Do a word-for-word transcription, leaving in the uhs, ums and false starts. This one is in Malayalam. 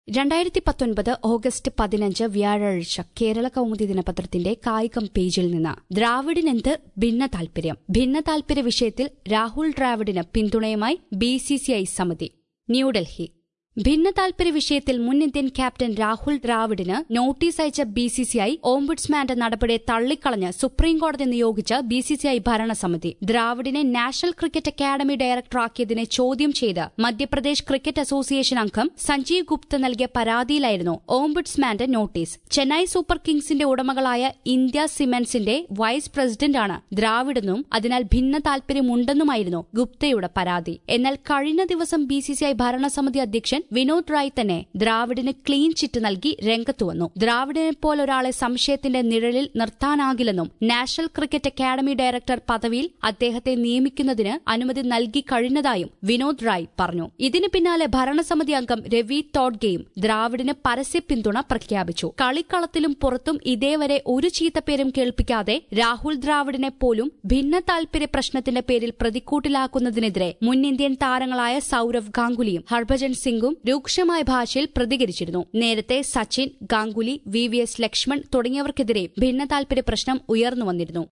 രണ്ടായിരത്തി പത്തൊൻപത് ഓഗസ്റ്റ് പതിനഞ്ച് വ്യാഴാഴ്ച കേരള കൗമുദി ദിനപത്രത്തിന്റെ കായികം പേജിൽ നിന്ന് ദ്രാവിഡിനെന്ത് ഭിന്ന താൽപര്യം ഭിന്ന താൽപര്യ വിഷയത്തിൽ രാഹുൽ ദ്രാവിഡിന് പിന്തുണയുമായി ബി സി സി ഐ സമിതി ന്യൂഡൽഹി ഭിന്ന താൽപര്യ വിഷയത്തിൽ മുൻ ഇന്ത്യൻ ക്യാപ്റ്റൻ രാഹുൽ ദ്രാവിഡിന് നോട്ടീസ് അയച്ച ബി സി സി ഐ ഓംബുഡ്സ്മാന്റെ നടപടിയെ തള്ളിക്കളഞ്ഞ് സുപ്രീംകോടതി നിയോഗിച്ച ബി സി സി ഐ ഭരണസമിതി ദ്രാവിഡിനെ നാഷണൽ ക്രിക്കറ്റ് അക്കാദമി ഡയറക്ടറാക്കിയതിനെ ചോദ്യം ചെയ്ത് മധ്യപ്രദേശ് ക്രിക്കറ്റ് അസോസിയേഷൻ അംഗം സഞ്ജീവ് ഗുപ്ത നൽകിയ പരാതിയിലായിരുന്നു ഓംബുഡ്സ്മാന്റെ നോട്ടീസ്. ചെന്നൈ സൂപ്പർ കിങ്സിന്റെ ഉടമകളായ ഇന്ത്യ സിമന്റ്സിന്റെ വൈസ് പ്രസിഡന്റാണ് ദ്രാവിഡെന്നും അതിനാൽ ഭിന്ന താൽപര്യമുണ്ടെന്നുമായിരുന്നു ഗുപ്തയുടെ പരാതി. എന്നാൽ കഴിഞ്ഞ ദിവസം ബി സി സി ഐ ഭരണസമിതി അധ്യക്ഷൻ വിനോദ് റായ് തന്നെ ദ്രാവിഡിന് ക്ലീൻ ചിറ്റ് നൽകി രംഗത്തു വന്നു. ദ്രാവിഡിനെ പോലൊരാളെ സംശയത്തിന്റെ നിഴലിൽ നിർത്താനാകില്ലെന്നും നാഷണൽ ക്രിക്കറ്റ് അക്കാദമി ഡയറക്ടർ പദവിയിൽ അദ്ദേഹത്തെ നിയമിക്കുന്നതിന് അനുമതി നൽകി കഴിഞ്ഞതായും വിനോദ് റായ് പറഞ്ഞു. ഇതിന് പിന്നാലെ ഭരണസമിതി അംഗം രവി തോഡ്ഗെയും ദ്രാവിഡിന് പരസ്യ പിന്തുണ പ്രഖ്യാപിച്ചു. കളിക്കളത്തിലും പുറത്തും ഇതേവരെ ഒരു ചീത്തപ്പേരും കേൾപ്പിക്കാതെ രാഹുൽ ദ്രാവിഡിനെ പോലും ഭിന്ന താൽപര്യ പ്രശ്നത്തിന്റെ പേരിൽ പ്രതിക്കൂട്ടിലാക്കുന്നതിനെതിരെ മുൻ ഇന്ത്യൻ താരങ്ങളായ സൌരവ് ഗാംഗുലിയും ഹർഭജൻ സിംഗും രൂക്ഷമായ ഭാഷയിൽ പ്രതികരിച്ചിരുന്നു. നേരത്തെ Sachin, Ganguly, V V S Laxman തുടങ്ങിയവർക്കെതിരെ ഭിന്ന താൽപര്യ പ്രശ്നം ഉയർന്നുവന്നിരുന്നു.